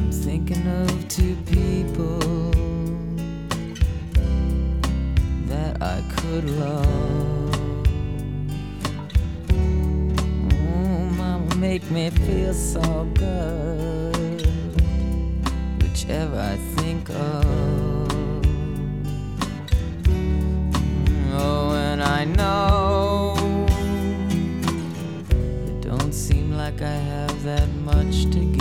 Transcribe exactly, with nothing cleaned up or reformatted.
I'm thinking of two people that I could love. Oh, mama, make me feel so good, whichever I think of. Oh, and I know it don't seem like I have that much to give.